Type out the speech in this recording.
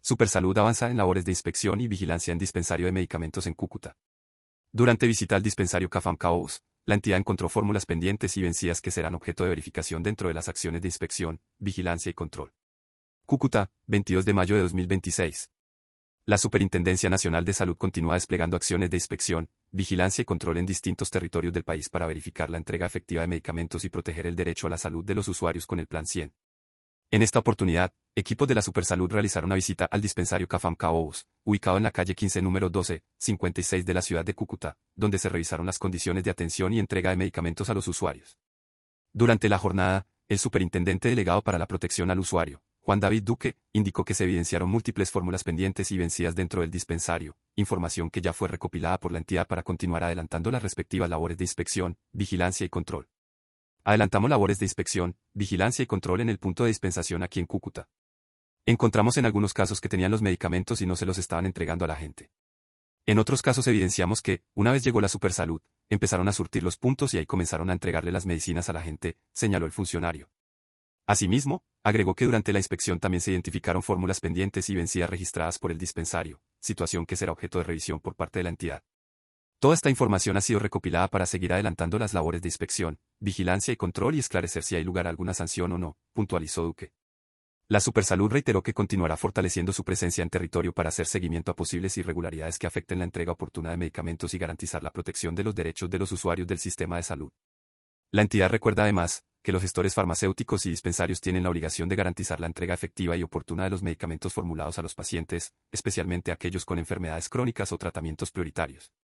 Supersalud avanza en labores de inspección y vigilancia en dispensario de medicamentos en Cúcuta. Durante visita al dispensario Cafam Caos, la entidad encontró fórmulas pendientes y vencidas que serán objeto de verificación dentro de las acciones de inspección, vigilancia y control. Cúcuta, 22 de mayo de 2026. La Superintendencia Nacional de Salud continúa desplegando acciones de inspección, vigilancia y control en distintos territorios del país para verificar la entrega efectiva de medicamentos y proteger el derecho a la salud de los usuarios con el Plan 100. En esta oportunidad, equipos de la Supersalud realizaron una visita al dispensario Cafam Caos, ubicado en la calle 15 número 1256 de la ciudad de Cúcuta, donde se revisaron las condiciones de atención y entrega de medicamentos a los usuarios. Durante la jornada, el superintendente delegado para la protección al usuario, Juan David Duque, indicó que se evidenciaron múltiples fórmulas pendientes y vencidas dentro del dispensario, información que ya fue recopilada por la entidad para continuar adelantando las respectivas labores de inspección, vigilancia y control. Adelantamos labores de inspección, vigilancia y control en el punto de dispensación aquí en Cúcuta. Encontramos en algunos casos que tenían los medicamentos y no se los estaban entregando a la gente. En otros casos evidenciamos que, una vez llegó la Supersalud, empezaron a surtir los puntos y ahí comenzaron a entregarle las medicinas a la gente, señaló el funcionario. Asimismo, agregó que durante la inspección también se identificaron fórmulas pendientes y vencidas registradas por el dispensario, situación que será objeto de revisión por parte de la entidad. Toda esta información ha sido recopilada para seguir adelantando las labores de inspección, vigilancia y control y esclarecer si hay lugar a alguna sanción o no, puntualizó Duque. La Supersalud reiteró que continuará fortaleciendo su presencia en territorio para hacer seguimiento a posibles irregularidades que afecten la entrega oportuna de medicamentos y garantizar la protección de los derechos de los usuarios del sistema de salud. La entidad recuerda además que los gestores farmacéuticos y dispensarios tienen la obligación de garantizar la entrega efectiva y oportuna de los medicamentos formulados a los pacientes, especialmente aquellos con enfermedades crónicas o tratamientos prioritarios.